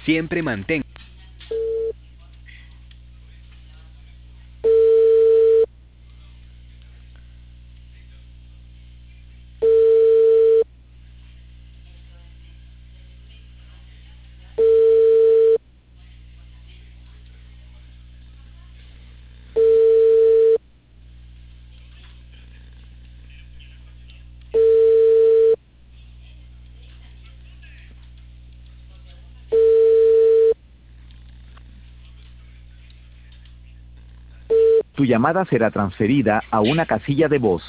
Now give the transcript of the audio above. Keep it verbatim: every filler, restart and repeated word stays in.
Siempre mantén. Tu llamada será transferida a una casilla de voz.